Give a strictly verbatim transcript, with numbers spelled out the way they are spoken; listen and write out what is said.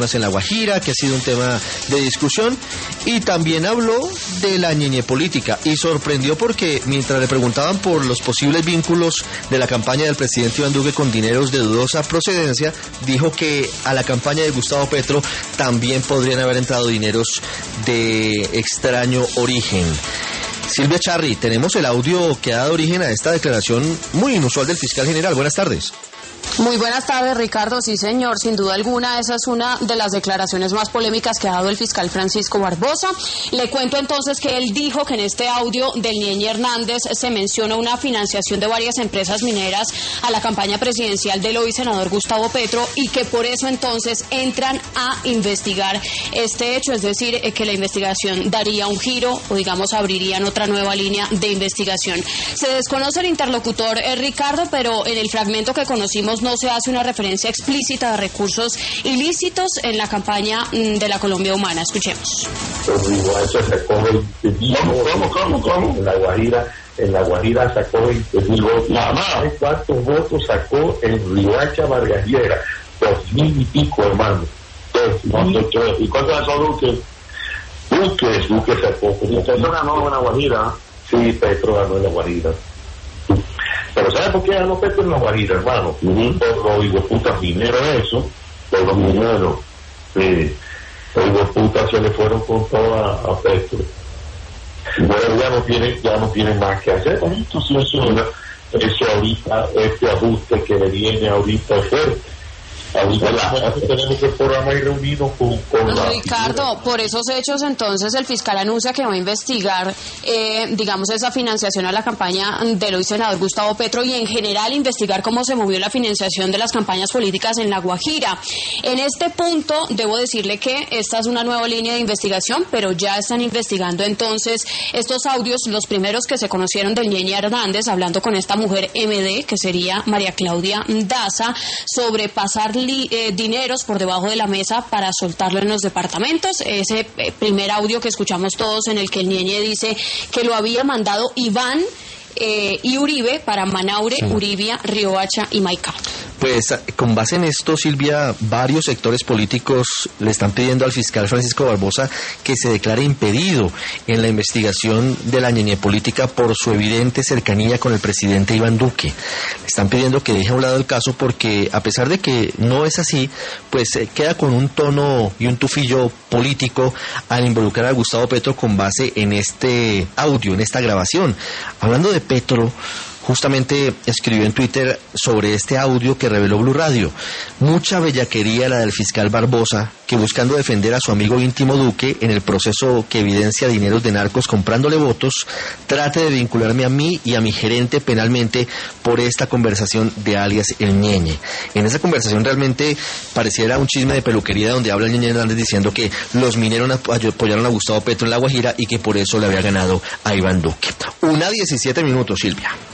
en La Guajira, que ha sido un tema de discusión, y también habló de la ñeñe política, y sorprendió porque mientras le preguntaban por los posibles vínculos de la campaña del presidente Iván Duque con dineros de dudosa procedencia, dijo que a la campaña de Gustavo Petro también podrían haber entrado dineros de extraño origen. Silvia Charri, tenemos el audio que ha dado origen a esta declaración muy inusual del fiscal general. Buenas tardes. Muy buenas tardes, Ricardo. Sí, señor, sin duda alguna esa es una de las declaraciones más polémicas que ha dado el fiscal Francisco Barbosa. Le cuento entonces que él dijo que en este audio del Ñeñe Hernández se menciona una financiación de varias empresas mineras a la campaña presidencial del hoy senador Gustavo Petro y que por eso entonces entran a investigar este hecho, es decir, que la investigación daría un giro o digamos abrirían otra nueva línea de investigación. Se desconoce el interlocutor, eh, Ricardo, pero en el fragmento que conocimos no se hace una referencia explícita de recursos ilícitos en la campaña de la Colombia Humana. Escuchemos. ¿Cómo, cómo, cómo? En la Guajira, en la Guajira sacó veinte mil votos. ¿Sabes cuántos votos sacó en Riohacha Vargallera? Dos mil y pico, hermano. ¿Y cuánto sacó Duque? Duque, Duque sacó. Petro ganó en la Guajira. Sí, Petro ganó en la Guajira. Pero ¿sabes por qué ganó Petro en la Guajira, hermano? Uh-huh. Por los hijueputas mineros, eso, por los mineros. Sí. Los hijueputas se le fueron con todo a, a Petro. Bueno, ya no tienen, ya no tienen más que hacer. Entonces, eso, eso ahorita, este ajuste que le viene ahorita es fuerte. Ahorita la, tenemos el programa y reunido con, con la... Ricardo, por esos hechos entonces el fiscal anuncia que va a investigar eh, digamos esa financiación a la campaña del hoy senador Gustavo Petro y en general investigar cómo se movió la financiación de las campañas políticas en La Guajira. En este punto debo decirle que esta es una nueva línea de investigación, pero ya están investigando entonces estos audios, los primeros que se conocieron del Ñeñe Hernández hablando con esta mujer M D, que sería María Claudia Daza, sobre pasar Li, eh, dineros por debajo de la mesa para soltarlo en los departamentos. Ese eh, primer audio que escuchamos todos en el que el Ñeñe dice que lo había mandado Iván eh, y Uribe para Manaure, sí. Uribia, Riohacha y Maicá. Pues con base en esto, Silvia, varios sectores políticos le están pidiendo al fiscal Francisco Barbosa que se declare impedido en la investigación de la ñeñe política por su evidente cercanía con el presidente Iván Duque. Le están pidiendo que deje a un lado el caso porque, a pesar de que no es así, pues eh, queda con un tono y un tufillo político al involucrar a Gustavo Petro con base en este audio, en esta grabación. Hablando de Petro, justamente escribió en Twitter sobre este audio que reveló Blue Radio. Mucha bellaquería la del fiscal Barbosa, que buscando defender a su amigo íntimo Duque en el proceso que evidencia dineros de narcos comprándole votos, trate de vincularme a mí y a mi gerente penalmente por esta conversación de alias El Ñeñe. En esa conversación realmente pareciera un chisme de peluquería donde habla el Ñeñe Hernández diciendo que los mineros apoyaron a Gustavo Petro en La Guajira y que por eso le había ganado a Iván Duque. Una diecisiete minutos, Silvia.